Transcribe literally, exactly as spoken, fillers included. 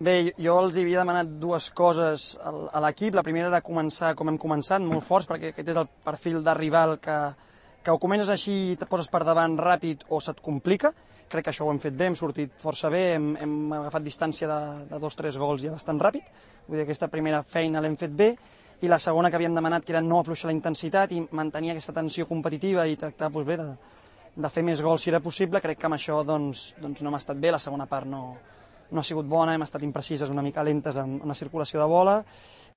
Bé, jo els havia demanat dues coses a l'equip. La primera era començar com hem començat, molt forts, perquè aquest és el perfil de rival que, que o comences així i et poses per davant ràpid o se't complica. Crec que això ho hem fet bé, hem sortit força bé, hem, hem agafat distància de, de dos o tres gols ja bastant ràpid. Vull dir, aquesta primera feina l'hem fet bé. I la segona que havíem demanat, que era no afluixar la intensitat i mantenir aquesta tensió competitiva i tractar doncs, bé, de, de fer més gols si era possible. Crec que amb això doncs, doncs no hem estat bé, la segona part no, no ha sigut bona, hem estat imprecises, una mica lentes en la circulació de bola.